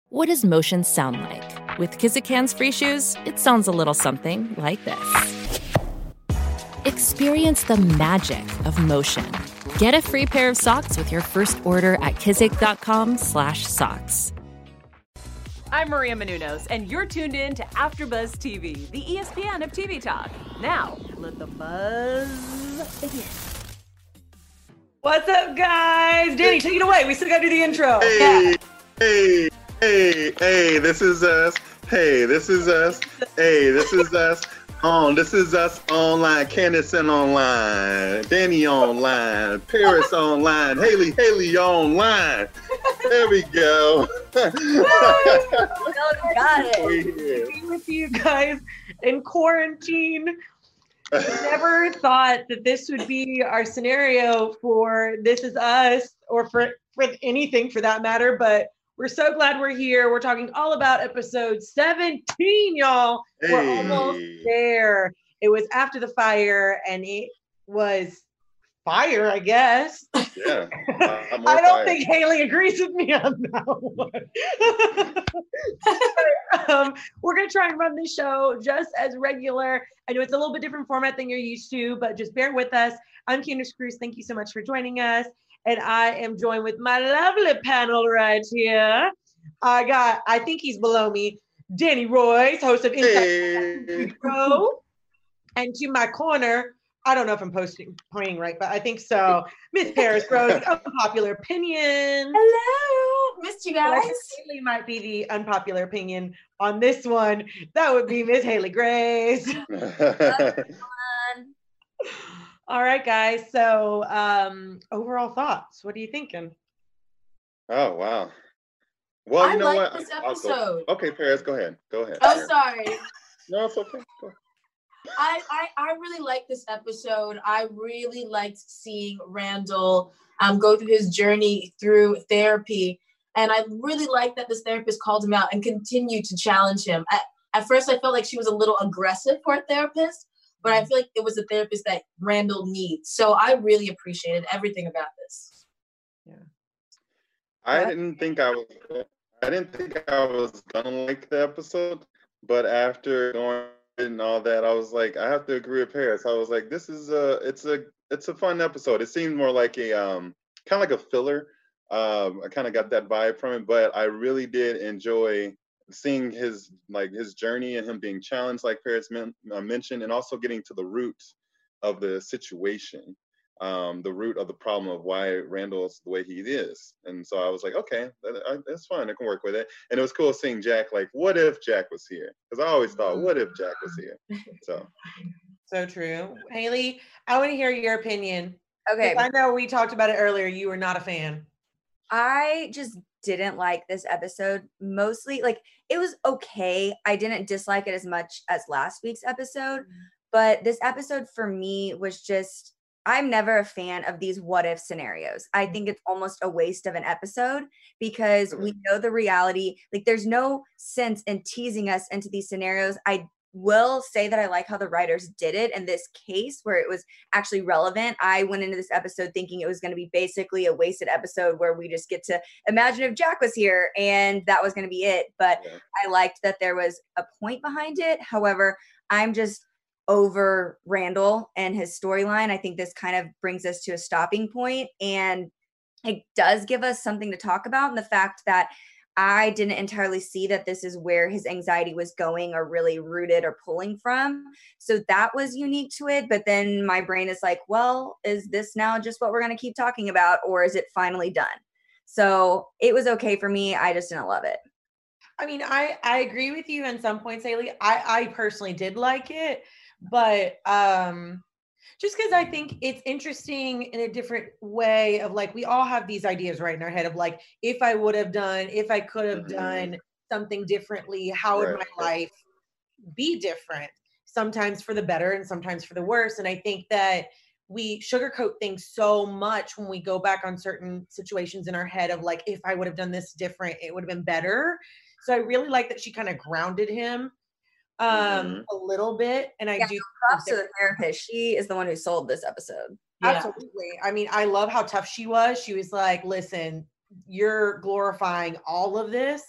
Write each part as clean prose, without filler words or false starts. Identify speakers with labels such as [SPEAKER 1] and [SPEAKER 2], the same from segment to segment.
[SPEAKER 1] What does motion sound like? With Kizikans free shoes, it sounds a little something like this. Experience the magic of motion. Get a free pair of socks with your first order at kizik.com/socks.
[SPEAKER 2] I'm Maria Menounos, and you're tuned in to AfterBuzz TV, the ESPN of TV talk. Now, let the buzz begin.
[SPEAKER 3] What's up, guys? Danny, take it away. We still got to do the intro.
[SPEAKER 4] Hey, this is us. Hey, this is us. Hey, this is us. This is us online. Candace online. Danny online. Paris online. Haley online. There we go.
[SPEAKER 3] Got it. Be with you guys in quarantine. Never thought that this would be our scenario for This Is Us, or for anything for that matter, but we're so glad we're here. We're talking all about episode 17, y'all. Hey. We're almost there. It was after the fire, and it was fire, I guess.
[SPEAKER 4] Yeah.
[SPEAKER 3] I don't think Haley agrees with me on that one. We're going to try and run this show just as regular. I know it's a little bit different format than you're used to, but just bear with us. I'm Candace Cruz. Thank you so much for joining us. And I am joined with my lovely panel right here. I think he's below me, Danny Royce, host of Inside Show. And to my corner, I don't know if I'm pointing right, but I think so, Miss Paris Rose, Unpopular Opinion.
[SPEAKER 5] Hello, missed you guys.
[SPEAKER 3] Haley might be the unpopular opinion on this one. That would be Miss Haley Grace. All right, guys. So, overall thoughts. What are you thinking?
[SPEAKER 4] Oh, wow. Well, you know what?
[SPEAKER 5] This episode.
[SPEAKER 4] Okay, Paris, go ahead.
[SPEAKER 5] Oh, sorry.
[SPEAKER 4] No, it's okay. Go.
[SPEAKER 5] I really liked this episode. I really liked seeing Randall go through his journey through therapy. And I really liked that this therapist called him out and continued to challenge him. At first, I felt like she was a little aggressive for a therapist, but I feel like it was a therapist that Randall needs. So I really appreciated everything about this.
[SPEAKER 3] Yeah.
[SPEAKER 4] I didn't think I was gonna like the episode, but after going and all that, I was like, I have to agree with Paris. I was like, this is it's a fun episode. It seemed more like a kind of like a filler. I kind of got that vibe from it, but I really did enjoy seeing his journey and him being challenged, like Paris mentioned, and also getting to the root of the situation, the root of the problem of why Randall's the way he is. And so I was like, okay, that's fine. I can work with it. And it was cool seeing Jack, like, what if Jack was here? Because I always thought, what if Jack was here?
[SPEAKER 3] So true. Haley, I want to hear your opinion.
[SPEAKER 6] Okay.
[SPEAKER 3] I know we talked about it earlier. You were not a fan.
[SPEAKER 6] I just didn't like this episode. Mostly, like, it was okay. I didn't dislike it as much as last week's episode, but this episode for me was just, I'm never a fan of these what if scenarios. I think it's almost a waste of an episode because we know the reality. Like, there's no sense in teasing us into these scenarios. I will say that I like how the writers did it in this case where it was actually relevant. I went into this episode thinking it was going to be basically a wasted episode where we just get to imagine if Jack was here and that was going to be it. But I liked that there was a point behind it. However, I'm just over Randall and his storyline. I think this kind of brings us to a stopping point, and it does give us something to talk about, and the fact that I didn't entirely see that this is where his anxiety was going or really rooted or pulling from. So that was unique to it. But then my brain is like, well, is this now just what we're going to keep talking about, or is it finally done? So it was okay for me. I just didn't love it.
[SPEAKER 3] I mean, I agree with you in some points, Haley. I personally did like it, but just because I think it's interesting in a different way of, like, we all have these ideas right in our head of, like, if I would have done, if I could have done something differently, how would my life be different? Sometimes for the better and sometimes for the worse. And I think that we sugarcoat things so much when we go back on certain situations in our head of, like, if I would have done this different, it would have been better. So I really like that she kind of grounded him a little bit. And I do
[SPEAKER 6] props to the therapist. She is the one who sold this episode.
[SPEAKER 3] Absolutely. I mean, I love how tough she was. She was like, listen, you're glorifying all of this.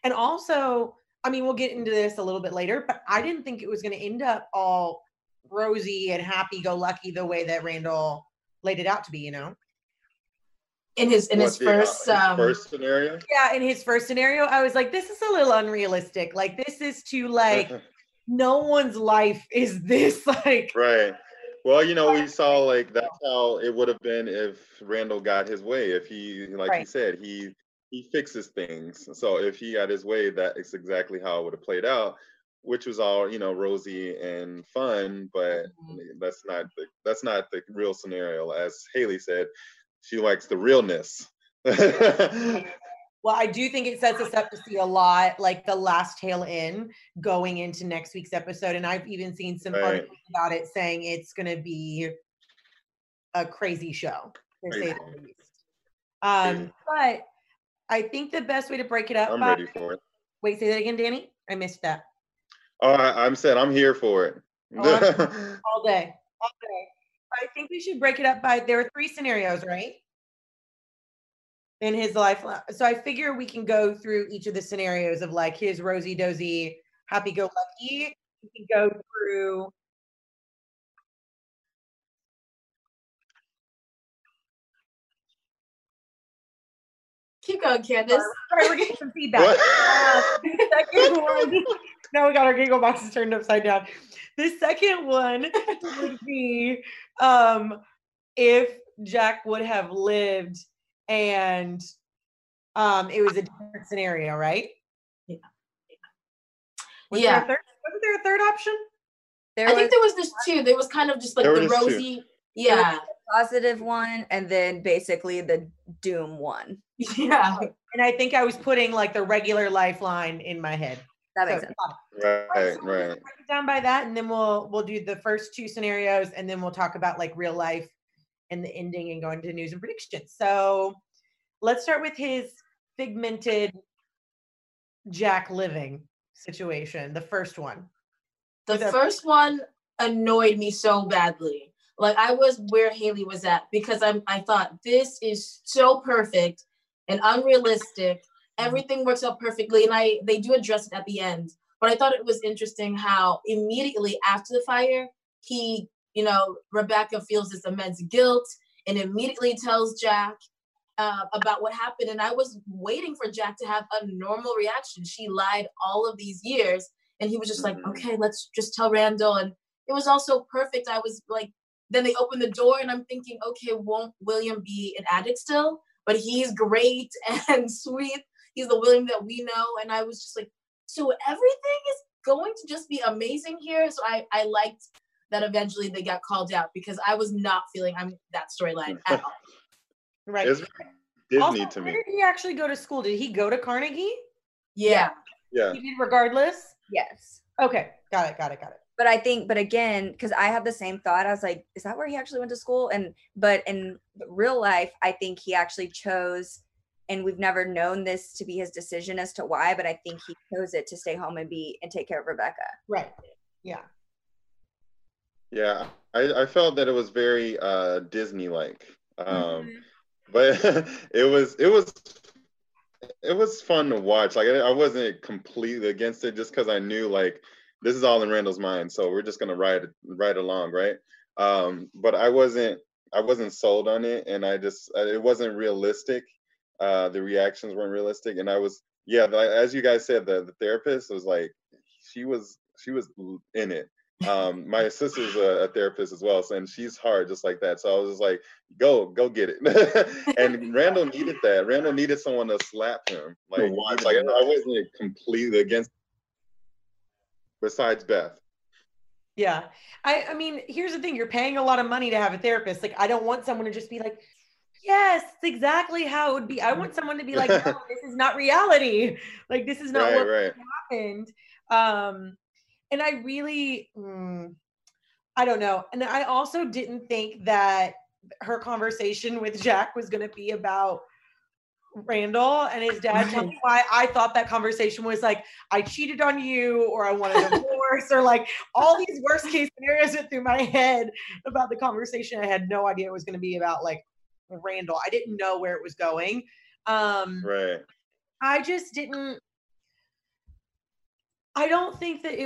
[SPEAKER 3] And also, I mean, we'll get into this a little bit later, but I didn't think it was going to end up all rosy and happy-go-lucky the way that Randall laid it out to be, you know?
[SPEAKER 5] In his first
[SPEAKER 4] scenario?
[SPEAKER 3] Yeah, in his first scenario, I was like, this is a little unrealistic. Like, this is too, like, no one's life is this, like...
[SPEAKER 4] Right. Well, you know, we saw, like, that's how it would have been if Randall got his way. If he, like he said, he fixes things. So if he got his way, that is exactly how it would have played out, which was all, you know, rosy and fun, but that's not the real scenario. As Haley said, she likes the realness.
[SPEAKER 3] Well, I do think it sets us up to see a lot, like the last tail end going into next week's episode. And I've even seen some articles about it saying it's going to be a crazy show, to say the least. But I think the best way to break it up.
[SPEAKER 4] I'm ready for it.
[SPEAKER 3] Wait, say that again, Danny. I missed that.
[SPEAKER 4] Oh, I'm here for it.
[SPEAKER 3] All day. I think we should break it up by, there are 3 scenarios, right? In his life. So I figure we can go through each of the scenarios of like his rosy dozy, happy go lucky. We can go through.
[SPEAKER 5] Keep going, Candace.
[SPEAKER 3] Sorry, we're getting some feedback. Second one. Now we got our giggle boxes turned upside down. The second one would be if Jack would have lived and it was a different scenario, right?
[SPEAKER 5] Yeah.
[SPEAKER 3] Wasn't there a third option?
[SPEAKER 5] I think there was this too. There was kind of just like the rosy,
[SPEAKER 6] positive one, and then basically the doom one.
[SPEAKER 5] Yeah.
[SPEAKER 3] And I think I was putting like the regular lifeline in my head.
[SPEAKER 6] That makes sense.
[SPEAKER 4] Right.
[SPEAKER 3] Break it down by that, and then we'll do the first 2 scenarios, and then we'll talk about like real life and the ending and going to news and predictions. So let's start with his figmented Jack living situation. The first one.
[SPEAKER 5] The first one annoyed me so badly. Like I was where Haley was at because I thought this is so perfect and unrealistic. Everything works out perfectly, and they do address it at the end. But I thought it was interesting how immediately after the fire, he, you know, Rebecca feels this immense guilt and immediately tells Jack about what happened. And I was waiting for Jack to have a normal reaction. She lied all of these years, and he was just like, okay, let's just tell Randall. And it was also perfect. I was like, then they opened the door, and I'm thinking, okay, won't William be an addict still? But he's great and sweet. He's the William that we know. And I was just like, so everything is going to just be amazing here. So I liked that eventually they got called out because I was not feeling that storyline at all.
[SPEAKER 3] Right.
[SPEAKER 4] It's Disney
[SPEAKER 3] also,
[SPEAKER 4] to me.
[SPEAKER 3] Where did he actually go to school? Did he go to Carnegie?
[SPEAKER 5] Yeah.
[SPEAKER 3] He did regardless?
[SPEAKER 6] Yes.
[SPEAKER 3] Okay. Got it.
[SPEAKER 6] But again, because I had the same thought, I was like, is that where he actually went to school? But in real life, I think he actually chose, and we've never known this to be his decision as to why, but I think he chose it to stay home and take care of Rebecca.
[SPEAKER 3] Right. Yeah.
[SPEAKER 4] Yeah. I felt that it was very Disney-like. But it was fun to watch. Like I wasn't completely against it just because I knew like this is all in Randall's mind, so we're just gonna ride along, right? But I wasn't sold on it, and it wasn't realistic. The reactions weren't realistic, and as you guys said, the therapist was like she was in it. My sister's a therapist as well, and she's hard just like that. So I was just like, go get it. And Randall needed that. Randall needed someone to slap him. Like I wasn't completely against besides Beth.
[SPEAKER 3] Yeah. I mean, here's the thing. You're paying a lot of money to have a therapist. Like, I don't want someone to just be like, yes, it's exactly how it would be. I want someone to be like, no, this is not reality. Like, this is not what happened. And I really, I don't know. And I also didn't think that her conversation with Jack was going to be about Randall and his dad. Tell me why I thought that conversation was like, I cheated on you, or I want a divorce, or like all these worst case scenarios went through my head about the conversation. I had no idea it was going to be about like Randall. I didn't know where it was going.
[SPEAKER 4] Right.
[SPEAKER 3] I just didn't. I don't think that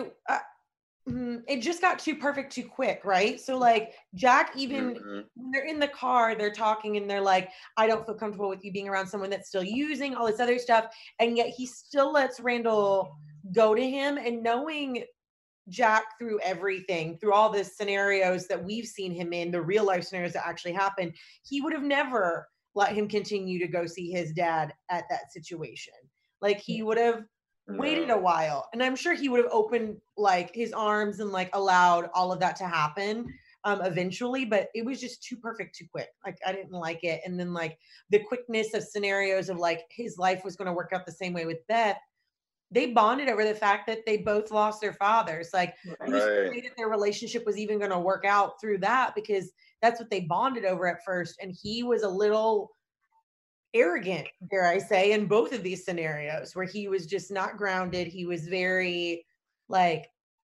[SPEAKER 3] it just got too perfect too quick, right? So like Jack, even when they're in the car, they're talking and they're like, I don't feel comfortable with you being around someone that's still using all this other stuff. And yet he still lets Randall go to him, and knowing Jack through everything, through all the scenarios that we've seen him in, the real life scenarios that actually happened, he would have never let him continue to go see his dad at that situation. Like he would have waited a while, and I'm sure he would have opened like his arms and like allowed all of that to happen eventually, but it was just too perfect too quick. Like I didn't like it. And then like the quickness of scenarios of like his life was going to work out the same way with Beth. They bonded over the fact that they both lost their fathers. Like who's to say that their relationship was even going to work out through that, because that's what they bonded over at first. And he was a little arrogant, dare I say, in both of these scenarios where he was just not grounded. He was very like,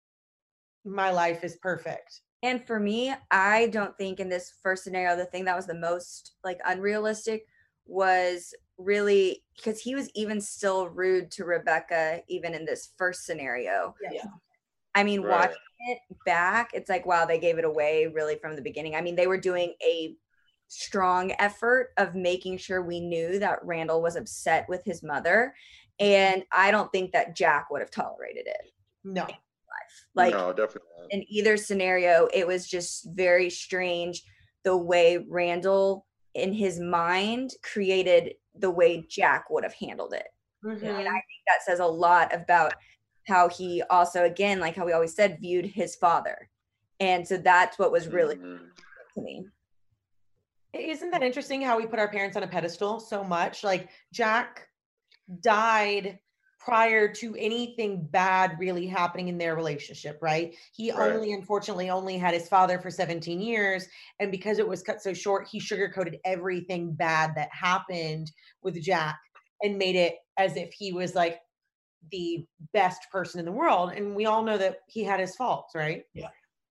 [SPEAKER 3] my life is perfect.
[SPEAKER 6] And for me, I don't think in this first scenario, the thing that was the most like unrealistic was really because he was even still rude to Rebecca, even in this first scenario.
[SPEAKER 3] Yeah.
[SPEAKER 6] I mean, watching it back, it's like, wow, they gave it away really from the beginning. I mean, they were doing a strong effort of making sure we knew that Randall was upset with his mother. And I don't think that Jack would have tolerated it.
[SPEAKER 3] No.
[SPEAKER 6] Like,
[SPEAKER 4] no, definitely not.
[SPEAKER 6] In either scenario, it was just very strange the way Randall, in his mind, created the way Jack would have handled it. And I think that says a lot about how he also, again, like how we always said, viewed his father. And so that's what was really to me.
[SPEAKER 3] Isn't that interesting how we put our parents on a pedestal so much? Like Jack died prior to anything bad really happening in their relationship, right? He unfortunately only had his father for 17 years. And because it was cut so short, he sugarcoated everything bad that happened with Jack and made it as if he was like the best person in the world. And we all know that he had his faults, right?
[SPEAKER 5] Yeah.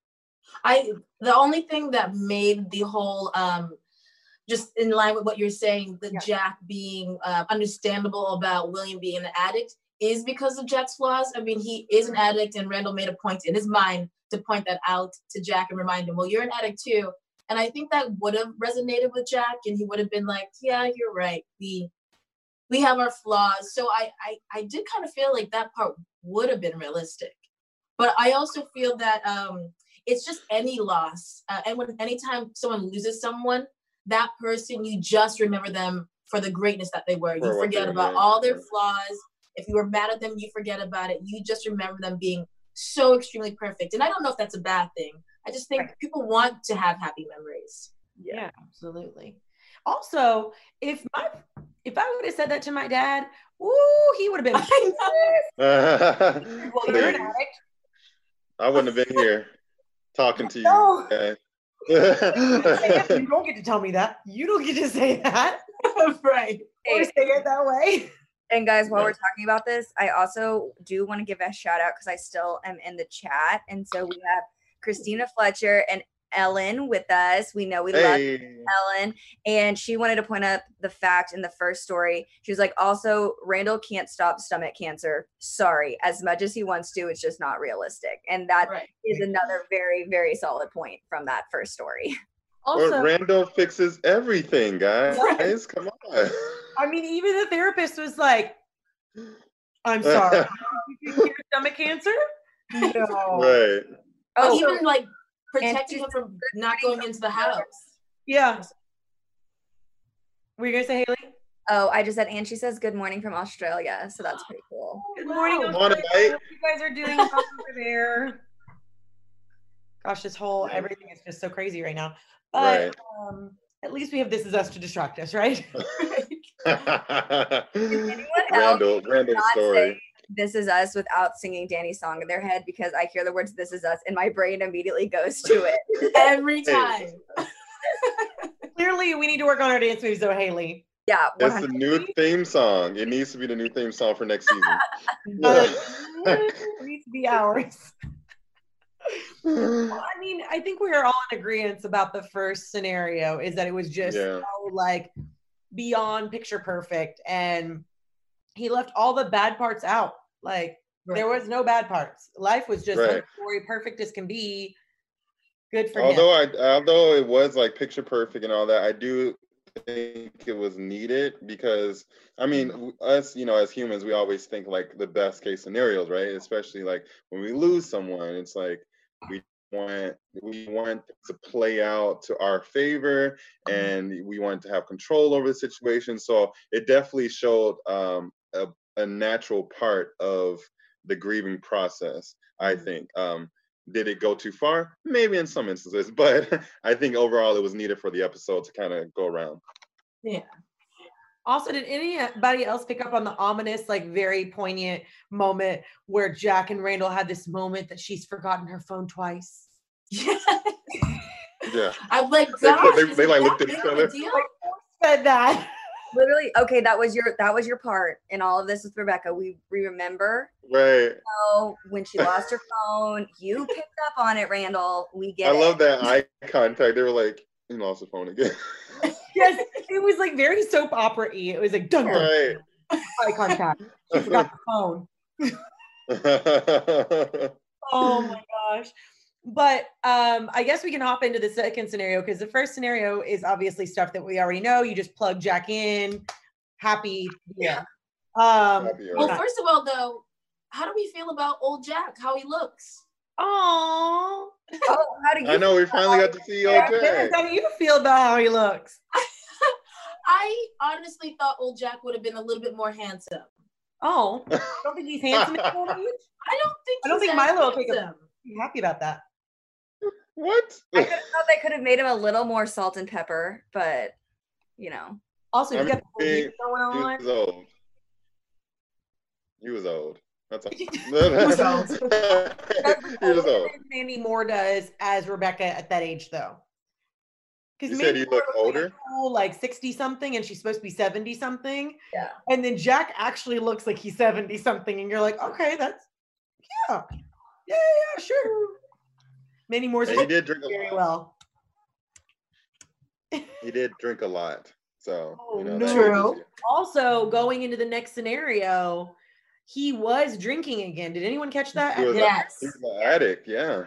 [SPEAKER 5] The only thing that made the whole, just in line with what you're saying, the Jack being understandable about William being an addict is because of Jack's flaws. I mean, he is an addict, and Randall made a point in his mind to point that out to Jack and remind him, well, you're an addict too. And I think that would have resonated with Jack, and he would have been like, yeah, you're right. We have our flaws. So I did kind of feel like that part would have been realistic. But I also feel that it's just any loss. And anytime someone loses someone, that person, you just remember them for the greatness that they were. You forget about all their flaws. If you were mad at them, you forget about it. You just remember them being so extremely perfect. And I don't know if that's a bad thing. I just think people want to have happy memories.
[SPEAKER 3] Yeah, absolutely. Also, if I would have said that to my dad, he would have been. Well, you're an addict.
[SPEAKER 4] I wouldn't have been here talking to you.
[SPEAKER 3] No.
[SPEAKER 4] Okay.
[SPEAKER 3] You don't get to tell me that. You don't get to say that.
[SPEAKER 5] Right.
[SPEAKER 3] Or say it that way.
[SPEAKER 6] And guys, while we're talking about this, I also do want to give a shout out because I still am in the chat. And so we have Christina Fletcher and Ellen with us. We know we love Ellen. And she wanted to point out the fact in the first story. She was like, also, Randall can't stop stomach cancer. Sorry. As much as he wants to, it's just not realistic. And that is another very, very solid point from that first story.
[SPEAKER 3] Also,
[SPEAKER 4] well, Randall fixes everything, guys. Come on.
[SPEAKER 3] I mean, even the therapist was like, I'm sorry. You cure stomach cancer? No.
[SPEAKER 4] Right.
[SPEAKER 5] Oh, even like protecting him from not going into the house.
[SPEAKER 3] Yeah. Were you going to say, Haley?
[SPEAKER 6] Oh, I just said, and she says good morning from Australia. So that's pretty cool.
[SPEAKER 3] Good morning,
[SPEAKER 4] Good
[SPEAKER 3] Australia.
[SPEAKER 4] morning,
[SPEAKER 3] Hope you guys are doing well over there. Gosh, this whole everything is just so crazy right now. But at least we have This Is Us to distract us, right?
[SPEAKER 4] Randall's story.
[SPEAKER 6] This Is Us without singing Danny's song in their head, because I hear the words This Is Us and my brain immediately goes to it.
[SPEAKER 5] Every time.
[SPEAKER 3] Clearly, we need to work on our dance moves, though, Haley.
[SPEAKER 6] Yeah.
[SPEAKER 4] It's the new theme song. It needs to be the new theme song for next season.
[SPEAKER 3] It needs to be ours. Well, I mean, I think we are all in agreement about the first scenario is that it was just so like beyond picture perfect, and he left all the bad parts out. Like There was no bad parts. Life was just
[SPEAKER 4] Right.
[SPEAKER 3] story, perfect as can be. Good for
[SPEAKER 4] Although
[SPEAKER 3] him.
[SPEAKER 4] although it was like picture perfect and all that, I do think it was needed because I mean us, as humans, we always think like the best case scenarios, right? Especially like when we lose someone, it's like we want to play out to our favor, and we want to have control over the situation. So it definitely showed a natural part of the grieving process, I think. Did it go too far? Maybe in some instances, but I think overall it was needed for the episode to kind of go around.
[SPEAKER 3] Yeah. Also, did anybody else pick up on the ominous, like very poignant moment where Jack and Randall had this moment that she's forgotten her phone twice?
[SPEAKER 5] Yeah.
[SPEAKER 4] Yeah.
[SPEAKER 5] I'm like,
[SPEAKER 4] They
[SPEAKER 5] gosh,
[SPEAKER 4] like looked at each other.
[SPEAKER 3] Said that.
[SPEAKER 6] Literally, okay, that was your part in all of this with Rebecca. We remember.
[SPEAKER 4] Right.
[SPEAKER 6] So when she lost her phone, you picked up on it, Randall. We get
[SPEAKER 4] I
[SPEAKER 6] it.
[SPEAKER 4] love that eye contact. They were like, he lost the phone again.
[SPEAKER 3] Yes, it was like very soap opera-y. It was like dun dun,
[SPEAKER 4] Right.
[SPEAKER 3] eye contact. She forgot the phone. Oh my gosh. But I guess we can hop into the second scenario because the first scenario is obviously stuff that we already know. You just plug Jack in, happy. Yeah.
[SPEAKER 5] Well, first of all, though, how do we feel about old Jack? How he looks?
[SPEAKER 3] Oh,
[SPEAKER 6] how do you?
[SPEAKER 4] I know we finally got to see old Jack.
[SPEAKER 3] How do you feel about how he looks?
[SPEAKER 5] I honestly thought old Jack would have been a little bit more handsome.
[SPEAKER 3] Oh, I don't think he's handsome.
[SPEAKER 5] I don't think
[SPEAKER 3] Milo will take a be happy about that.
[SPEAKER 4] What?
[SPEAKER 6] I thought they could have made him a little more salt and pepper, but
[SPEAKER 3] Also, you got the
[SPEAKER 4] he
[SPEAKER 3] music going on.
[SPEAKER 4] was old. He was old. That's all.
[SPEAKER 3] He was old.
[SPEAKER 4] He was old.
[SPEAKER 3] Mandy Moore does as Rebecca at that age, though.
[SPEAKER 4] You said he looked older?
[SPEAKER 3] Like 60 something, and she's supposed to be 70 something.
[SPEAKER 6] Yeah.
[SPEAKER 3] And then Jack actually looks like he's 70 something, and you're like, okay, that's yeah, sure. Mandy Moore's
[SPEAKER 4] he did drink
[SPEAKER 3] very
[SPEAKER 4] a lot.
[SPEAKER 3] well.
[SPEAKER 4] He did drink a lot. So
[SPEAKER 3] True. Also, going into the next scenario, he was drinking again. Did anyone catch that?
[SPEAKER 4] He was
[SPEAKER 5] Yes.
[SPEAKER 4] He was an addict, yeah.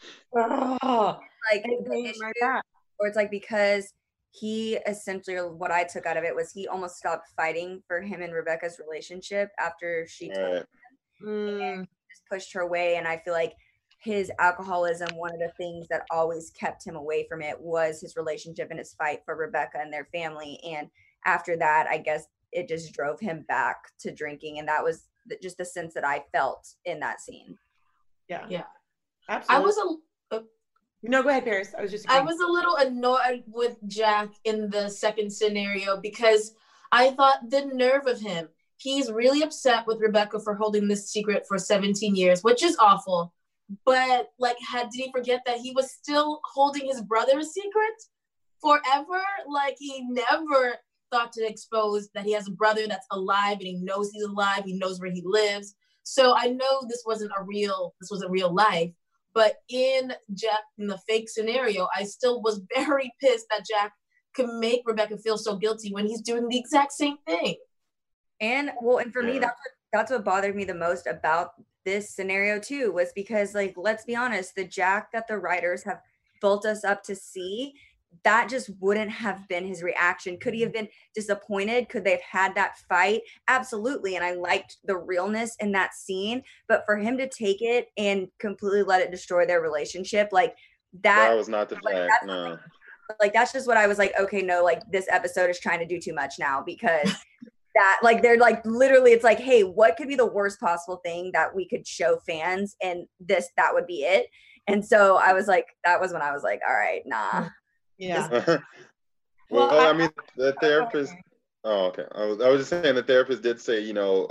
[SPEAKER 3] Oh,
[SPEAKER 6] like the issue, or it's like because he essentially, what I took out of it was he almost stopped fighting for him and Rebecca's relationship after she told him and just pushed her away. And I feel like his alcoholism, one of the things that always kept him away from it was his relationship and his fight for Rebecca and their family. And after that, I guess it just drove him back to drinking. And that was just the sense that I felt in that scene.
[SPEAKER 3] Yeah. Absolutely. No, go ahead, Paris. I was
[SPEAKER 5] a little annoyed with Jack in the second scenario because I thought the nerve of him. He's really upset with Rebecca for holding this secret for 17 years, which is awful. But did he forget that he was still holding his brother's secret forever? Like he never thought to expose that he has a brother that's alive and he knows he's alive. He knows where he lives. So I know this wasn't real life. But in the fake scenario, I still was very pissed that Jack could make Rebecca feel so guilty when he's doing the exact same thing.
[SPEAKER 6] And for me, that's what bothered me the most about this scenario too, was because let's be honest, the Jack that the writers have built us up to see, that just wouldn't have been his reaction. Could he have been disappointed? Could they have had that fight? Absolutely. And I liked the realness in that scene, but for him to take it and completely let it destroy their relationship, that
[SPEAKER 4] was not the Jack. No.
[SPEAKER 6] That's just what I was like, okay, no, this episode is trying to do too much now because that they're literally, it's like, hey, what could be the worst possible thing that we could show fans? And that would be it. And so I was like, that was when I was like, all right, nah.
[SPEAKER 3] Yeah.
[SPEAKER 4] Well, I mean, the therapist. Oh, okay. I was just saying the therapist did say,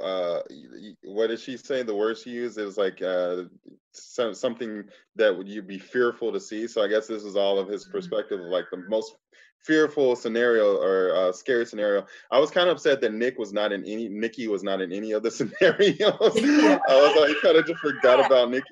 [SPEAKER 4] what did she say? The word she used is something that would you be fearful to see. So I guess this is all of his perspective of the most fearful scenario or scary scenario. I was kind of upset that Nikki was not in any of the scenarios. I was like, kind of just forgot about Nikki.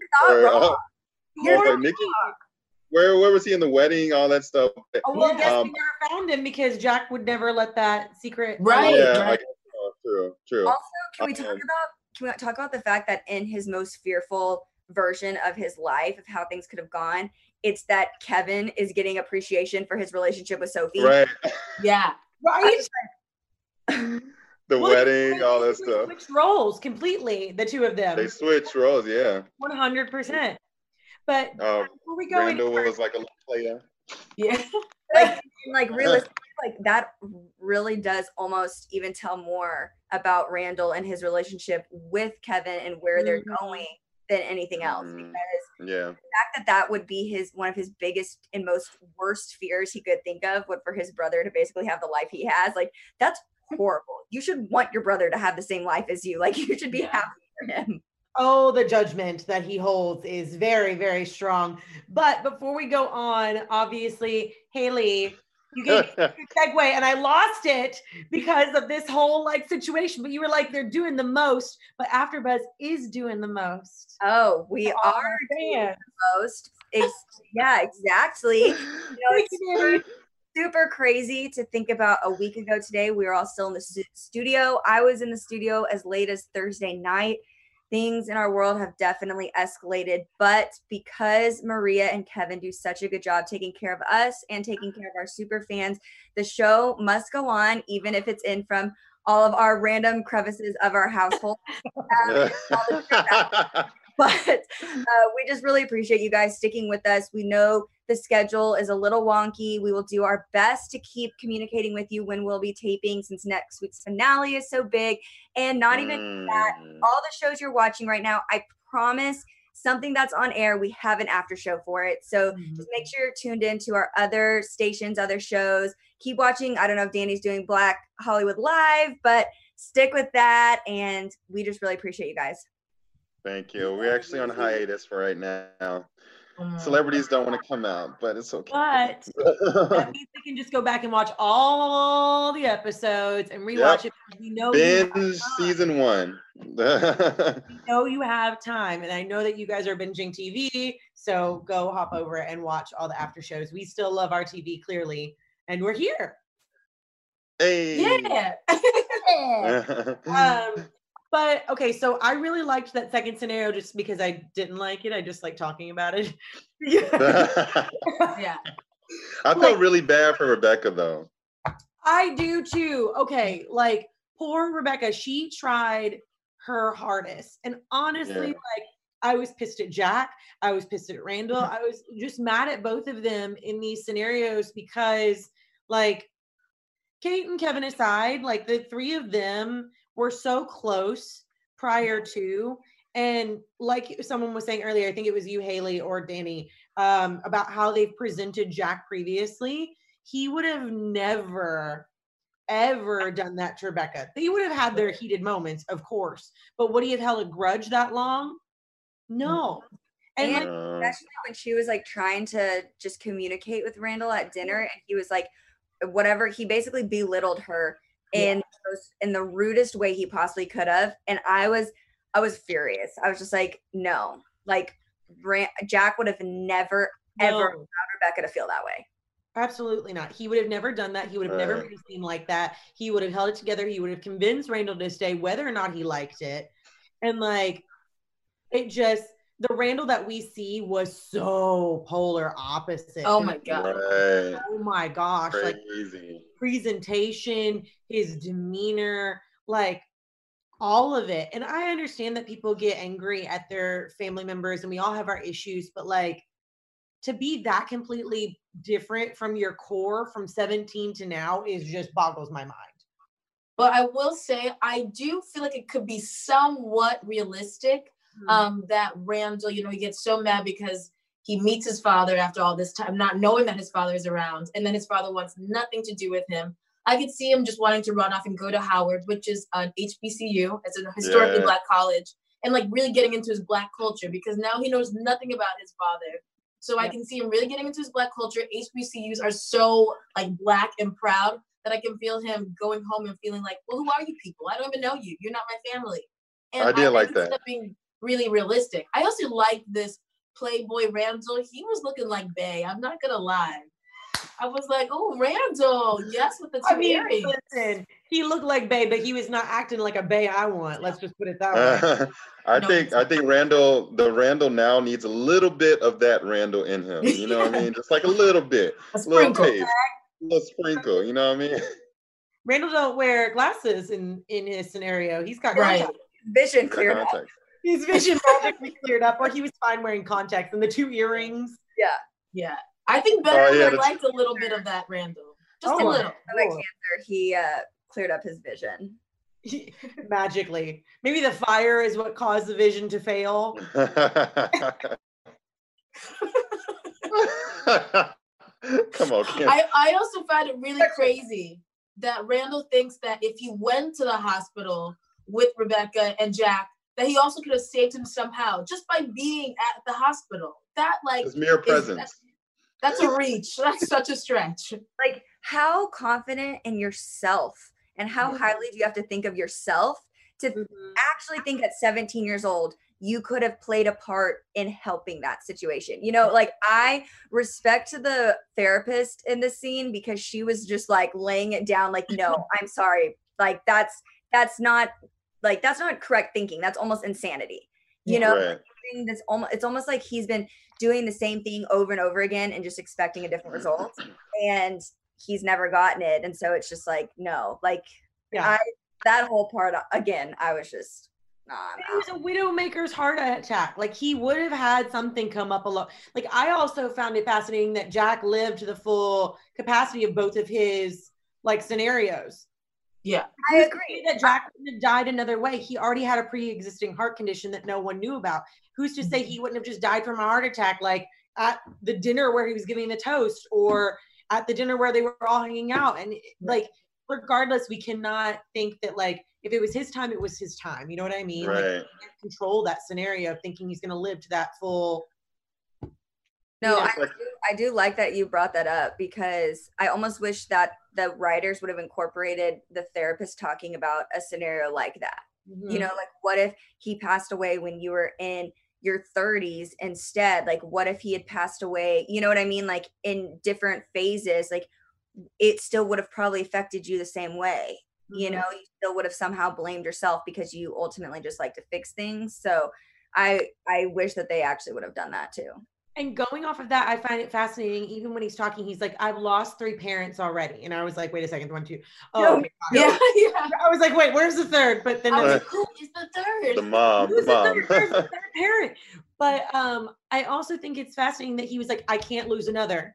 [SPEAKER 4] Nikki. Where was he in the wedding? All that stuff.
[SPEAKER 3] Well, I guess we never found him because Jack would never let that secret.
[SPEAKER 5] Right.
[SPEAKER 4] Yeah.
[SPEAKER 5] Right.
[SPEAKER 4] True.
[SPEAKER 6] Also, can we talk about can we talk about the fact that in his most fearful version of his life, of how things could have gone, it's that Kevin is getting appreciation for his relationship with Sophie.
[SPEAKER 4] Right.
[SPEAKER 5] Yeah.
[SPEAKER 3] Right.
[SPEAKER 4] The wedding, all that stuff.
[SPEAKER 3] Switched roles completely, the two of them.
[SPEAKER 4] They switched roles, yeah.
[SPEAKER 3] 100%. But before we go
[SPEAKER 4] Randall was like a little player.
[SPEAKER 5] Yeah.
[SPEAKER 6] like realistically, like that really does almost even tell more about Randall and his relationship with Kevin and where they're going than anything else. Because the fact that would be one of his biggest and most worst fears he could think of would for his brother to basically have the life he has. Like, that's horrible. You should want your brother to have the same life as you. Like, you should be happy for him.
[SPEAKER 3] Oh, the judgment that he holds is very, very strong. But before we go on, obviously, Haley, you gave me a good segue and I lost it because of this whole like situation. But you were like, they're doing the most, but AfterBuzz is doing the most.
[SPEAKER 6] Oh, we are doing the most. Yeah, exactly. You know, it's super crazy to think about. A week ago today, we were all still in the studio. I was in the studio as late as Thursday night. Things in our world have definitely escalated, but because Maria and Kevin do such a good job taking care of us and taking care of our super fans, the show must go on, even if it's in from all of our random crevices of our household. But we just really appreciate you guys sticking with us. We know the schedule is a little wonky. We will do our best to keep communicating with you when we'll be taping, since next week's finale is so big. And not even that, all the shows you're watching right now, I promise something that's on air, we have an after show for it. So just make sure you're tuned in to our other stations, other shows. Keep watching. I don't know if Danny's doing Black Hollywood Live, but stick with that. And we just really appreciate you guys.
[SPEAKER 4] Thank you. We're actually on hiatus for right now. Celebrities don't want to come out, but it's okay.
[SPEAKER 3] But that means we can just go back and watch all the episodes and rewatch it. We know
[SPEAKER 4] binge season 1.
[SPEAKER 3] We know you have time, and I know that you guys are binging TV, so go hop over and watch all the after shows. We still love our TV, clearly, and we're here.
[SPEAKER 4] Hey.
[SPEAKER 3] Yeah. But okay, so I really liked that second scenario just because I didn't like it. I just like talking about it.
[SPEAKER 5] Yeah.
[SPEAKER 4] I felt really bad for Rebecca though.
[SPEAKER 3] I do too. Okay, like poor Rebecca, she tried her hardest. And honestly, like I was pissed at Jack. I was pissed at Randall. I was just mad at both of them in these scenarios because like Kate and Kevin aside, like the three of them were so close prior to, and like someone was saying earlier, I think it was you, Haley, or Danny, about how they've presented Jack previously. He would have never, ever done that to Rebecca. They would have had their heated moments, of course, but would he have held a grudge that long? No.
[SPEAKER 6] And like, especially when she was like trying to just communicate with Randall at dinner, and he was like, whatever, he basically belittled her in the rudest way he possibly could have. And I was furious. I was just like, no, like Jack would have never, ever allowed Rebecca to feel that way.
[SPEAKER 3] Absolutely not. He would have never done that. He would have never made a scene like that. He would have held it together. He would have convinced Randall to stay, whether or not he liked it. And like, it just, the Randall that we see was so polar opposite.
[SPEAKER 5] Oh my God.
[SPEAKER 4] Right.
[SPEAKER 3] Oh my gosh.
[SPEAKER 4] Crazy.
[SPEAKER 3] Like presentation, his demeanor, like all of it. And I understand that people get angry at their family members and we all have our issues, but like to be that completely different from your core from 17 to now is just boggles my mind.
[SPEAKER 5] But I will say, I do feel like it could be somewhat realistic. That Randall, you know, he gets so mad because he meets his father after all this time, not knowing that his father is around, and then his father wants nothing to do with him. I could see him just wanting to run off and go to Howard, which is an HBCU, it's a historically Black college, and like really getting into his Black culture, because now he knows nothing about his father. So I can see him really getting into his Black culture. HBCUs are so like Black and proud that I can feel him going home and feeling like, well, who are you people? I don't even know you. You're not my family. And
[SPEAKER 4] I did like that.
[SPEAKER 5] Being really realistic. I also like this Playboy Randall. He was looking like Bae. I'm not gonna lie. I was like, oh, Randall, yes, with the two earrings.
[SPEAKER 3] Listen, he looked like Bae, but he was not acting like a Bae I want. Let's just put it that way.
[SPEAKER 4] I think the Randall now needs a little bit of that Randall in him. You know what I mean? Just like a little bit,
[SPEAKER 5] a sprinkle,
[SPEAKER 4] a little sprinkle. You know what I mean?
[SPEAKER 3] Randall don't wear glasses in his scenario. He's got
[SPEAKER 6] vision cleared up.
[SPEAKER 3] His vision magically cleared up, or he was fine wearing contacts and the two earrings.
[SPEAKER 5] Yeah. I think Better would have liked a little bit of that Randall. Just a little.
[SPEAKER 6] Like cancer, he cleared up his vision.
[SPEAKER 3] Magically. Maybe the fire is what caused the vision to fail.
[SPEAKER 4] Come on, Kim.
[SPEAKER 5] I also find it really crazy that Randall thinks that if he went to the hospital with Rebecca and Jack, that he also could have saved him somehow just by being at the hospital. That
[SPEAKER 4] his mere presence.
[SPEAKER 5] That's a reach. That's such a stretch.
[SPEAKER 6] Like, how confident in yourself and how highly do you have to think of yourself to actually think at 17 years old you could have played a part in helping that situation? You know, like, I respect the therapist in the scene because she was just like laying it down like, no, I'm sorry. Like, that's not correct thinking. That's almost insanity. You know,
[SPEAKER 4] right.
[SPEAKER 6] It's almost like he's been doing the same thing over and over again and just expecting a different result, and he's never gotten it. And so it's just like, no, like, that whole part again, I was just,
[SPEAKER 3] it was a widowmaker's heart attack. Like, he would have had something come up a lot. Like, I also found it fascinating that Jack lived to the full capacity of both of his like scenarios.
[SPEAKER 5] Yeah,
[SPEAKER 3] I agree that Jack wouldn't have died another way. He already had a pre-existing heart condition that no one knew about. Who's to say he wouldn't have just died from a heart attack, like at the dinner where he was giving the toast, or at the dinner where they were all hanging out? And like, regardless, we cannot think that like if it was his time, it was his time. You know what I mean?
[SPEAKER 4] Right.
[SPEAKER 3] Like, we can't control that scenario, thinking he's going to live to that full.
[SPEAKER 6] No, I do like that you brought that up, because I almost wish that the writers would have incorporated the therapist talking about a scenario like that. You know, like, what if he passed away when you were in your 30s instead? Like, what if he had passed away, you know what I mean? Like, in different phases, like, it still would have probably affected you the same way. You know, you still would have somehow blamed yourself because you ultimately just like to fix things. So I wish that they actually would have done that too.
[SPEAKER 3] And going off of that, I find it fascinating. Even when he's talking, he's like, I've lost 3 parents already. And I was like, wait a second, 1, 2. Oh, okay.
[SPEAKER 5] Yeah.
[SPEAKER 3] I was like, wait, where's the third? But then
[SPEAKER 5] I was like, who is the third?
[SPEAKER 4] The mom.
[SPEAKER 3] Who's the third parent? But I also think it's fascinating that he was like, I can't lose another.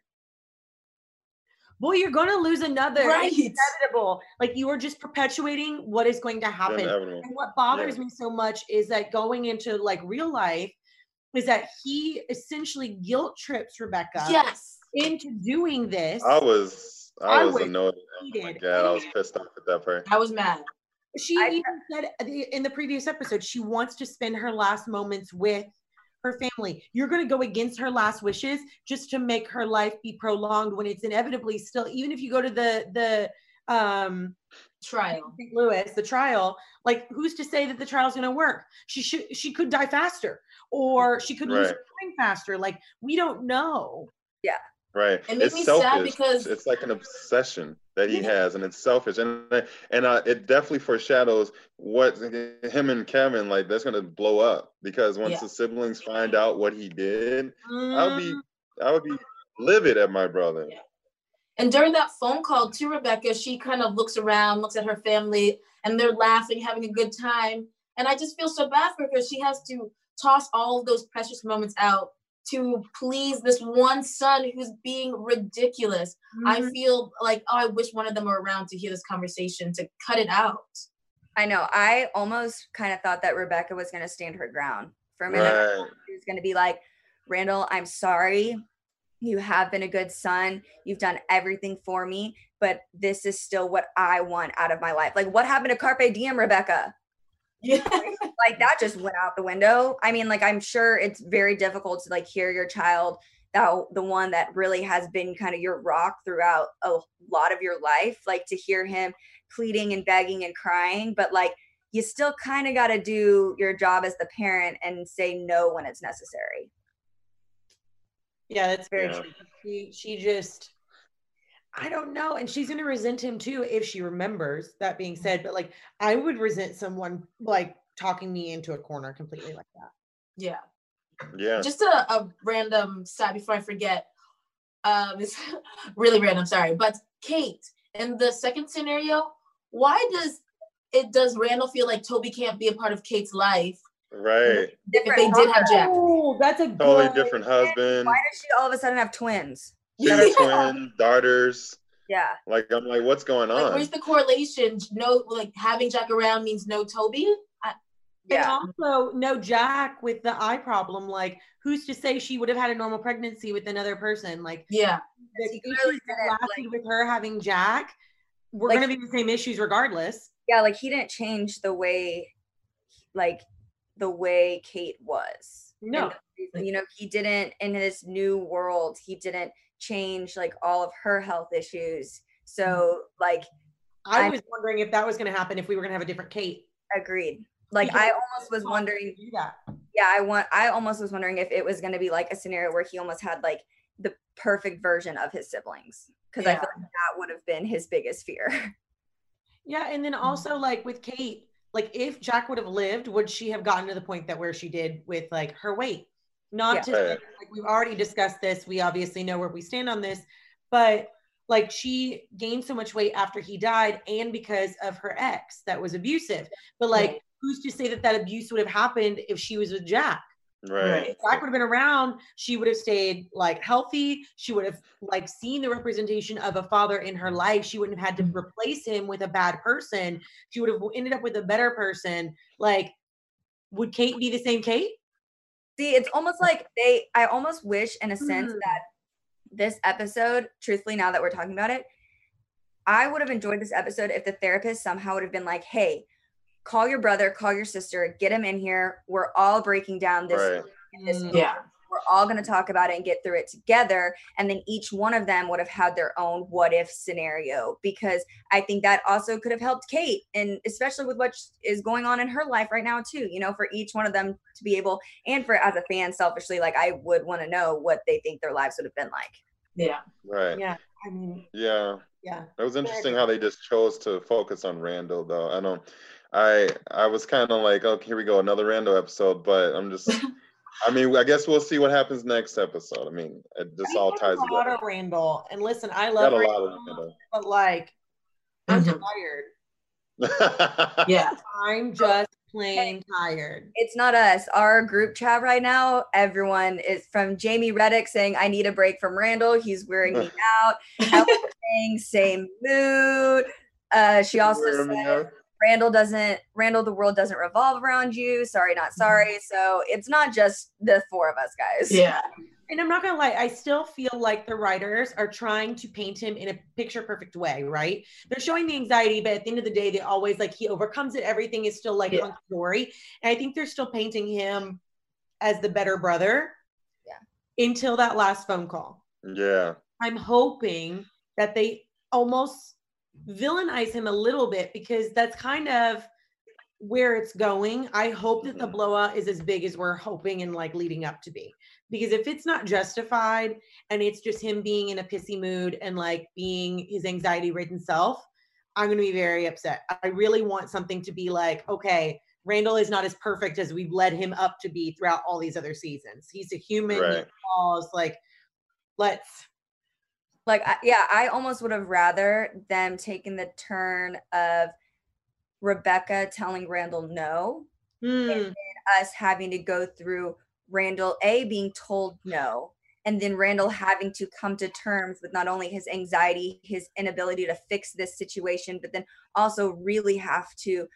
[SPEAKER 3] Boy, you're going to lose another.
[SPEAKER 5] Right.
[SPEAKER 3] It's inevitable. Like, you are just perpetuating what is going to happen. And what bothers me so much is that going into like real life, is that he essentially guilt trips Rebecca into doing this.
[SPEAKER 4] I was annoyed. Oh my God, I was pissed off at that part.
[SPEAKER 5] I was mad.
[SPEAKER 3] She even said in the previous episode, she wants to spend her last moments with her family. You're going to go against her last wishes just to make her life be prolonged, when it's inevitably still, even if you go to the
[SPEAKER 5] trial,
[SPEAKER 3] St. Louis, the trial, like, who's to say that the trial's going to work? She could die faster, or she could lose her mind faster. Like, we don't know.
[SPEAKER 6] Yeah.
[SPEAKER 4] Right.
[SPEAKER 5] It makes
[SPEAKER 4] it's
[SPEAKER 5] me
[SPEAKER 4] selfish
[SPEAKER 5] sad because
[SPEAKER 4] it's like an obsession that he has, and it's selfish, and it definitely foreshadows what him and Kevin, like, that's gonna blow up, because once the siblings find out what he did, I would be livid at my brother.
[SPEAKER 5] Yeah. And during that phone call to Rebecca, she kind of looks around, looks at her family, and they're laughing, having a good time. And I just feel so bad for her, because she has to toss all of those precious moments out to please this one son who's being ridiculous. I feel like, I wish one of them were around to hear this conversation, to cut it out.
[SPEAKER 6] I know. I almost kind of thought that Rebecca was going to stand her ground for a minute. She was going to be like, Randall, I'm sorry. You have been a good son. You've done everything for me, but this is still what I want out of my life. Like, what happened to Carpe Diem, Rebecca?
[SPEAKER 5] Yeah.
[SPEAKER 6] Like, that just went out the window. I mean, like, I'm sure it's very difficult to like hear your child, the one that really has been kind of your rock throughout a lot of your life, like, to hear him pleading and begging and crying, but like, you still kind of got to do your job as the parent and say no when it's necessary.
[SPEAKER 3] Yeah, that's very true. She just, I don't know. And she's going to resent him too if she remembers. That being said, but like I would resent someone like talking me into a corner completely like that.
[SPEAKER 5] Yeah.
[SPEAKER 4] Yeah.
[SPEAKER 5] Just a random side before I forget. It's really random, sorry. But Kate, in the second scenario, why does Randall feel like Toby can't be a part of Kate's life?
[SPEAKER 4] Right.
[SPEAKER 5] If they did have Jack.
[SPEAKER 3] Oh, that's a
[SPEAKER 4] Totally
[SPEAKER 3] good
[SPEAKER 4] different husband.
[SPEAKER 6] Why does she all of a sudden have twins?
[SPEAKER 4] Two twin daughters.
[SPEAKER 6] Yeah.
[SPEAKER 4] Like, I'm like, what's going on?
[SPEAKER 5] Like, where's the correlation? No, like having Jack around means no Toby?
[SPEAKER 6] Yeah.
[SPEAKER 3] And also no Jack with the eye problem. Like, who's to say she would have had a normal pregnancy with another person? Like,
[SPEAKER 5] Yeah.
[SPEAKER 3] the
[SPEAKER 6] He
[SPEAKER 3] issues
[SPEAKER 6] clearly
[SPEAKER 3] that
[SPEAKER 6] didn't,
[SPEAKER 3] lasted
[SPEAKER 6] like-
[SPEAKER 3] with her having Jack, we're
[SPEAKER 6] Like-
[SPEAKER 3] gonna be the same issues regardless.
[SPEAKER 6] Yeah, like he didn't change the way Kate was.
[SPEAKER 3] No.
[SPEAKER 6] And, you know, he didn't, in this new world, he didn't change like all of her health issues. So like
[SPEAKER 3] I was wondering if that was gonna happen if we were gonna have a different Kate.
[SPEAKER 6] agreed. Like
[SPEAKER 3] Because
[SPEAKER 6] I almost was wondering,
[SPEAKER 3] do that.
[SPEAKER 6] yeah, I almost was wondering if it was gonna be like a scenario where he almost had like the perfect version of his siblings. Because I
[SPEAKER 5] Yeah.
[SPEAKER 6] feel like that would have been his biggest fear.
[SPEAKER 3] Yeah, and then also like with Kate, like if Jack would have lived, would she have gotten to the point that where she did with like her weight? Not
[SPEAKER 6] Yeah.
[SPEAKER 3] to say, like we've already discussed this. We obviously know where we stand on this, but like she gained so much weight after he died and because of her ex that was abusive. But like,
[SPEAKER 5] Right.
[SPEAKER 3] who's to say that that abuse would have happened if she was with Jack?
[SPEAKER 4] Right.
[SPEAKER 3] If Jack would have been around, she would have stayed like healthy. She would have like seen the representation of a father in her life. She wouldn't have had to replace him with a bad person. She would have ended up with a better person. Like, would Kate be the same Kate?
[SPEAKER 6] See, it's almost like I almost wish in a sense that this episode, truthfully, now that we're talking about it, I would have enjoyed this episode if the therapist somehow would have been like, hey, call your brother, call your sister, get him in here. We're all breaking down this.
[SPEAKER 4] Right.
[SPEAKER 6] this
[SPEAKER 5] Yeah.
[SPEAKER 6] We're all going to talk about it and get through it together. And then each one of them would have had their own what if scenario, because I think that also could have helped Kate. And especially with what is going on in her life right now too, you know, for each one of them to be able, and for as a fan selfishly, like I would want to know what they think their lives would have been like.
[SPEAKER 5] Yeah.
[SPEAKER 4] Right.
[SPEAKER 3] Yeah. I mean,
[SPEAKER 4] Yeah.
[SPEAKER 3] yeah.
[SPEAKER 4] It was interesting how they just chose to focus on Randall, though. I was kind of like, okay, here we go, another Randall episode, but I'm just, I mean, I guess we'll see what happens next episode. I mean, this all ties
[SPEAKER 3] a lot
[SPEAKER 4] together.
[SPEAKER 3] of Randall. And listen, I
[SPEAKER 4] Got
[SPEAKER 3] love
[SPEAKER 4] a lot
[SPEAKER 3] Randall,
[SPEAKER 4] of Randall.
[SPEAKER 3] but like, I'm
[SPEAKER 5] Mhm.
[SPEAKER 3] tired.
[SPEAKER 5] Yeah.
[SPEAKER 3] I'm just plain tired.
[SPEAKER 6] It's not us. Our group chat right now, everyone is from Jamie Reddick saying, I need a break from Randall. He's wearing me out. Ellen saying, same mood. She also
[SPEAKER 4] Wearing me
[SPEAKER 6] said,
[SPEAKER 4] out.
[SPEAKER 6] Randall, the world doesn't revolve around you. Sorry, not sorry. So it's not just the four of us, guys.
[SPEAKER 5] Yeah.
[SPEAKER 3] And I'm not gonna lie, I still feel like the writers are trying to paint him in a picture perfect way, right? They're showing the anxiety, but at the end of the day, they always like he overcomes it. Everything is still like hunky dory. And I think they're still painting him as the better brother.
[SPEAKER 6] Yeah.
[SPEAKER 3] Until that last phone call.
[SPEAKER 4] Yeah.
[SPEAKER 3] I'm hoping that they almost villainize him a little bit because that's kind of where it's going. I hope that the blowout is as big as we're hoping and like leading up to be. Because if it's not justified and it's just him being in a pissy mood and like being his anxiety ridden self, I'm going to be very upset. I really want something to be like, okay, Randall is not as perfect as we've led him up to be throughout all these other seasons. He's a human.
[SPEAKER 4] Right.
[SPEAKER 3] He falls, like, let's.
[SPEAKER 6] Like, I almost would have rather them taken the turn of Rebecca telling Randall no, and then us having to go through Randall being told no, and then Randall having to come to terms with not only his anxiety, his inability to fix this situation, but then also really have to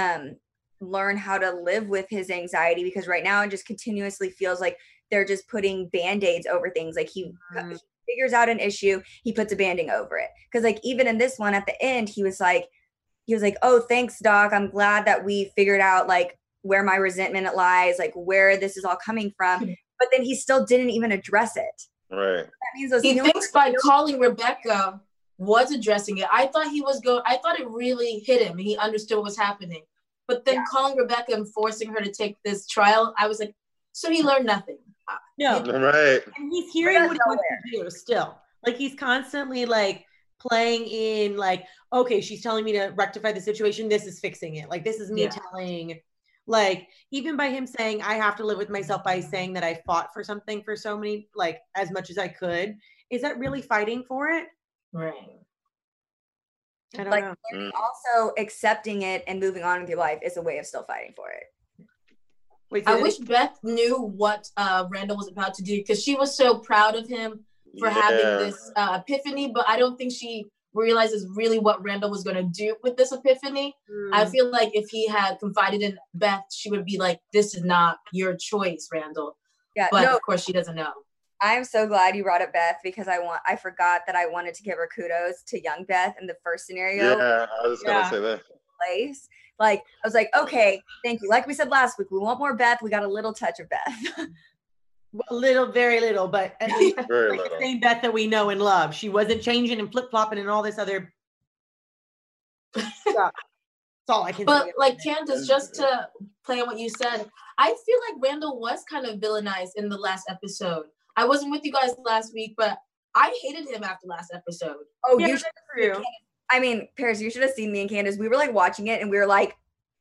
[SPEAKER 6] learn how to live with his anxiety, because right now it just continuously feels like they're just putting band-aids over things. Like he figures out an issue, he puts a banding over it. Because like even in this one at the end, he was like, oh, thanks, Doc. I'm glad that we figured out like where my resentment lies, like where this is all coming from. But then he still didn't even address it.
[SPEAKER 4] Right.
[SPEAKER 6] That means those
[SPEAKER 5] He
[SPEAKER 6] feelings
[SPEAKER 5] thinks by calling Rebecca was addressing it. I thought I thought it really hit him. He understood what was happening. But then calling Rebecca and forcing her to take this trial, I was like, so he learned nothing.
[SPEAKER 3] No.
[SPEAKER 4] Right.
[SPEAKER 3] And he's hearing what he wants to do still. Like he's constantly like playing in like, okay, she's telling me to rectify the situation. This is fixing it. Like, this is me telling, like, even by him saying, I have to live with myself by saying that I fought for something for so many, like, as much as I could. Is that really fighting for it?
[SPEAKER 5] Right.
[SPEAKER 3] I don't
[SPEAKER 6] like
[SPEAKER 3] know.
[SPEAKER 6] also accepting it and moving on with your life is a way of still fighting for it.
[SPEAKER 3] Wait,
[SPEAKER 5] I wish Beth knew what Randall was about to do, because she was so proud of him for having this epiphany, but I don't think she realizes really what Randall was going to do with this epiphany. I feel like if he had confided in Beth, she would be like, this is not your choice, Randall.
[SPEAKER 6] Yeah,
[SPEAKER 5] but of course she doesn't know.
[SPEAKER 6] I'm so glad you brought up Beth, because I forgot that I wanted to give her kudos to young Beth in the first scenario.
[SPEAKER 4] Yeah, I was gonna say that.
[SPEAKER 6] Place. Like, I was like, okay, thank you. Like we said last week, we want more Beth. We got a little touch of Beth.
[SPEAKER 3] A little, very little, but at least very like the same Beth that we know and love. She wasn't changing and flip-flopping and all this other stuff. That's all I can say.
[SPEAKER 5] But like, Candace, just to play on what you said, I feel like Randall was kind of villainized in the last episode. I wasn't with you guys last week, but I hated him after last episode.
[SPEAKER 6] Oh, yeah, you should. I mean, Paris, you should have seen me and Candace. We were like watching it and we were like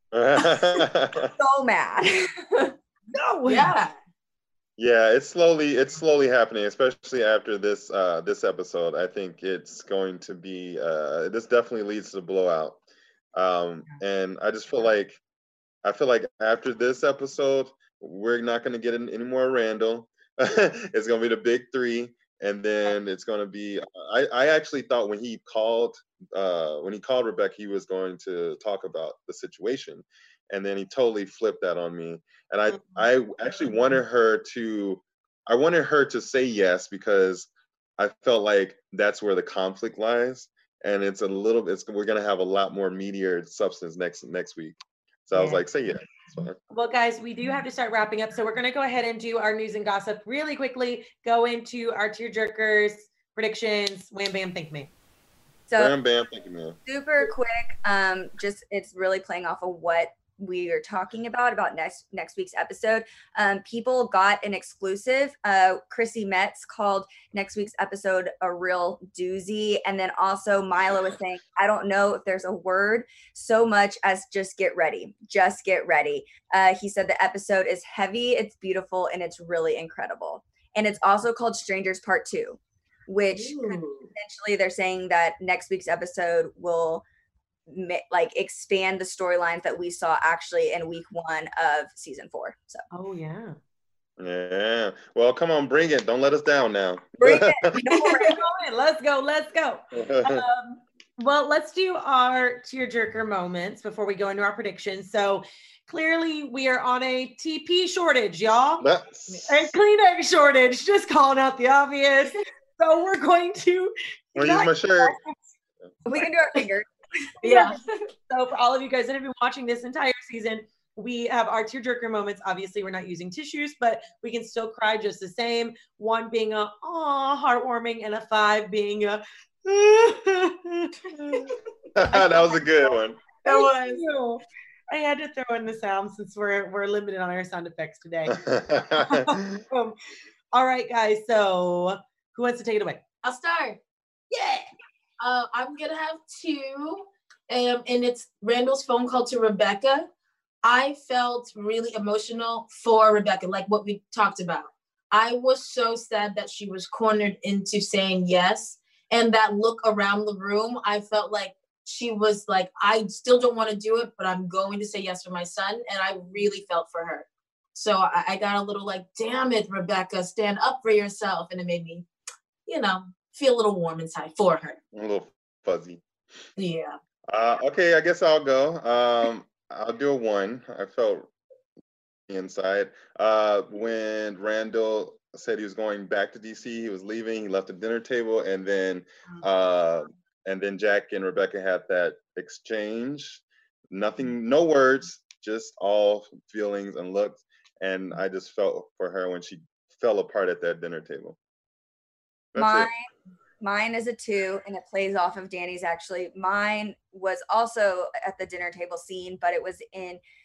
[SPEAKER 6] so mad.
[SPEAKER 3] No.
[SPEAKER 4] Yeah, it's slowly happening, especially after this episode. I think it's going to be this definitely leads to the blowout. And I just feel like after this episode, we're not going to get any more Randall. It's going to be the big three, and then it's going to be. I actually thought when he called Rebecca, he was going to talk about the situation, and then he totally flipped that on me. And I actually wanted her to say yes, because I felt like that's where the conflict lies, and we're going to have a lot more meatier substance next week. So I was like, say yes.
[SPEAKER 3] Well, guys, we do have to start wrapping up. So we're going to go ahead and do our news and gossip really quickly, go into our tearjerkers, predictions, wham, bam, think me.
[SPEAKER 6] So
[SPEAKER 4] wham, bam, think me.
[SPEAKER 6] Super quick. Just it's really playing off of what we are talking about next week's episode. People got an exclusive. Chrissy Metz called next week's episode a real doozy. And then also Milo was saying, I don't know if there's a word so much as just get ready. Just get ready. He said the episode is heavy, it's beautiful, and it's really incredible. And it's also called Strangers Part 2, which essentially they're saying that next week's episode will like expand the storylines that we saw actually in week 1 of season 4. So
[SPEAKER 4] yeah, well, come on, bring it, don't let us down now.
[SPEAKER 6] Bring it.
[SPEAKER 3] Let's go. Well, let's do our tearjerker moments before we go into our predictions. So clearly we are on a TP shortage, y'all. A Kleenex shortage, just calling out the obvious. So we're going to
[SPEAKER 4] use my shirt.
[SPEAKER 6] We can do our fingers.
[SPEAKER 3] Yeah. So for all of you guys that have been watching this entire season, we have our tearjerker moments. Obviously, we're not using tissues, but we can still cry just the same. 1 being a heartwarming, and a 5 being a
[SPEAKER 4] that was a good one.
[SPEAKER 3] That was. I had to throw in the sound since we're limited on our sound effects today. All right, guys. So who wants to take it away?
[SPEAKER 5] I'll start.
[SPEAKER 3] Yeah.
[SPEAKER 5] I'm gonna have 2, and it's Randall's phone call to Rebecca. I felt really emotional for Rebecca, like what we talked about. I was so sad that she was cornered into saying yes, and that look around the room, I felt like she was like, I still don't want to do it, but I'm going to say yes for my son, and I really felt for her. So I got a little like, damn it, Rebecca, stand up for yourself, and it made me, feel a little warm inside for her.
[SPEAKER 4] A little fuzzy.
[SPEAKER 5] Yeah.
[SPEAKER 4] Okay, I guess I'll go. I'll do a 1. I felt inside. When Randall said he was going back to DC, he was leaving, he left the dinner table, and then Jack and Rebecca had that exchange. Nothing, no words, just all feelings and looks. And I just felt for her when she fell apart at that dinner table.
[SPEAKER 6] Mine is a 2, and it plays off of Danny's actually. Mine was also at the dinner table scene, but it was in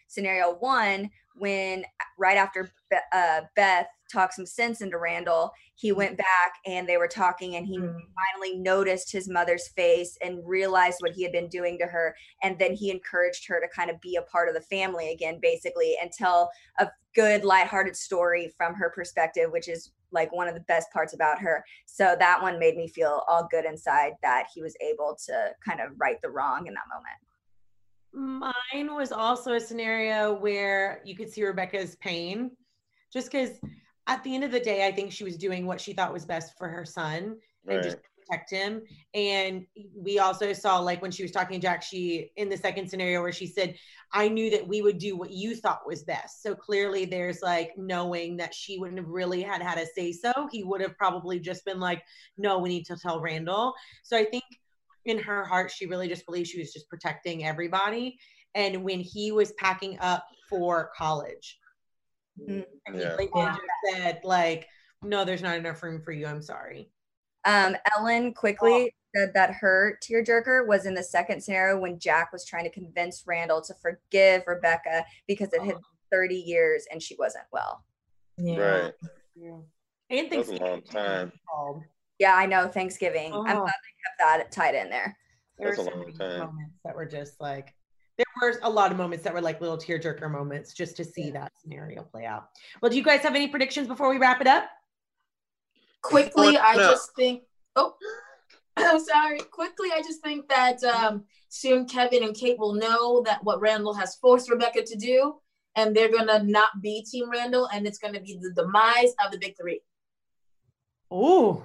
[SPEAKER 6] scenario 1, when right after Beth talked some sense into Randall, he went back and they were talking, and he finally noticed his mother's face and realized what he had been doing to her. And then he encouraged her to kind of be a part of the family again, basically, and tell a good, lighthearted story from her perspective, which is like one of the best parts about her. So that one made me feel all good inside that he was able to kind of right the wrong in that moment.
[SPEAKER 3] Mine was also a scenario where you could see Rebecca's pain, just because at the end of the day, I think she was doing what she thought was best for her son and just protect him. And we also saw, like, when she was talking to Jack, she, in the second scenario where she said, I knew that we would do what you thought was best. So clearly there's like knowing that she wouldn't have really had a say so. He would have probably just been like, no, we need to tell Randall. So I think in her heart, she really just believed she was just protecting everybody. And when he was packing up for college, he just said, like, no, there's not enough room for you. I'm sorry.
[SPEAKER 6] Ellen quickly said that her tearjerker was in the second scenario when Jack was trying to convince Randall to forgive Rebecca because it had been 30 years and she wasn't well.
[SPEAKER 4] Right.
[SPEAKER 3] And
[SPEAKER 4] that's a long time.
[SPEAKER 6] Yeah, I know. Thanksgiving. I'm glad they kept that tied in there.
[SPEAKER 3] There were so many moments that were just like, there were a lot of moments that were like little tearjerker moments just to see that scenario play out. Well, do you guys have any predictions before we wrap it up?
[SPEAKER 5] Quickly, I just think, I'm sorry. Quickly, I just think that soon Kevin and Kate will know that what Randall has forced Rebecca to do, and they're going to not be Team Randall, and it's going to be the demise of the big three.
[SPEAKER 3] Ooh.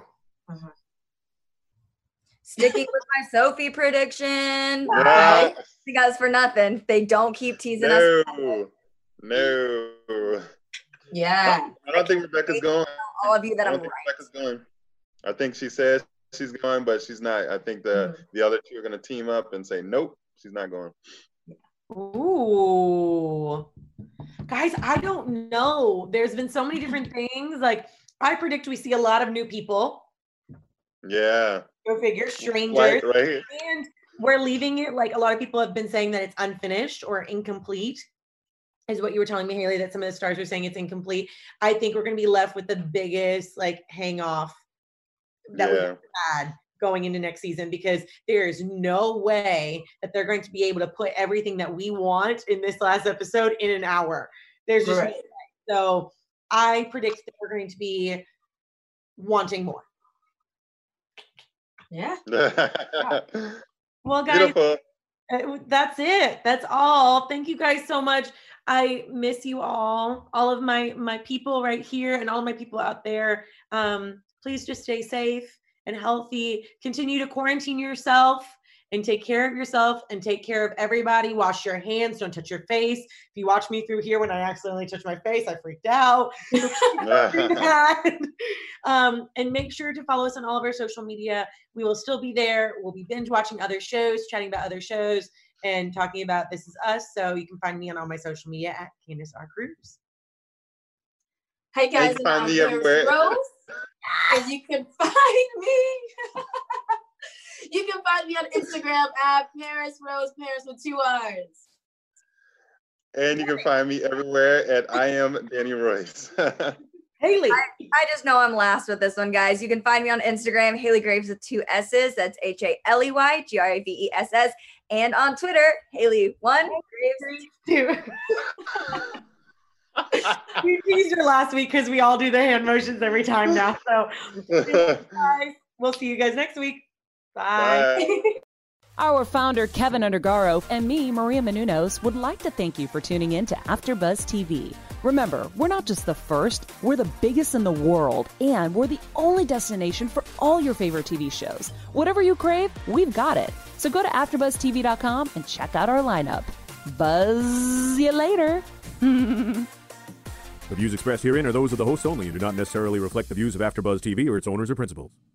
[SPEAKER 6] Sticking with my Sophie prediction. Because for nothing, they don't keep teasing us.
[SPEAKER 4] No.
[SPEAKER 5] Yeah.
[SPEAKER 4] I don't think Rebecca's going.
[SPEAKER 6] All of you that I'm right.
[SPEAKER 4] Rebecca's going. I think she says she's going, but she's not. I think the other two are going to team up and say, nope, she's not going.
[SPEAKER 3] Ooh. Guys, I don't know. There's been so many different things. Like, I predict we see a lot of new people.
[SPEAKER 4] Yeah.
[SPEAKER 3] Go figure, strangers.
[SPEAKER 4] Right.
[SPEAKER 3] And we're leaving it, like, a lot of people have been saying that it's unfinished or incomplete, is what you were telling me, Haley, that some of the stars are saying it's incomplete. I think we're going to be left with the biggest, like, hang off that we've had going into next season, because there is no way that they're going to be able to put everything that we want in this last episode in an hour. There's just no way. So I predict that we're going to be wanting more. Yeah. Well, guys, that's it. That's all. Thank you guys so much. I miss you all of my people right here and all of my people out there. Please just stay safe and healthy. Continue to quarantine yourself and take care of yourself and take care of everybody. Wash your hands. Don't touch your face. If you watch me through here when I accidentally touched my face, I freaked out. And make sure to follow us on all of our social media. We will still be there. We'll be binge watching other shows, chatting about other shows, and talking about This Is Us. So you can find me on all my social media at Candace R. Cruz.
[SPEAKER 5] Hey guys, and I'm Paris Rose. And you can find me. You can find me on Instagram at Paris Rose, Paris with 2 R's.
[SPEAKER 4] And you can find me everywhere at I Am Danny Royce.
[SPEAKER 3] Haley.
[SPEAKER 6] I just know I'm last with this one, guys. You can find me on Instagram, Haley Graves with 2 S's. That's HALEY GRAVESS. And on Twitter, Haley1 Graves 2.
[SPEAKER 3] We teased her last week because we all do the hand motions every time now. So guys, we'll see you guys next week. Bye.
[SPEAKER 2] Our founder, Kevin Undergaro, and me, Maria Menounos, would like to thank you for tuning in to AfterBuzz TV. Remember, we're not just the first, we're the biggest in the world, and we're the only destination for all your favorite TV shows. Whatever you crave, we've got it. So go to AfterBuzzTV.com and check out our lineup. Buzz you later.
[SPEAKER 7] The views expressed herein are those of the hosts only and do not necessarily reflect the views of AfterBuzz TV or its owners or principals.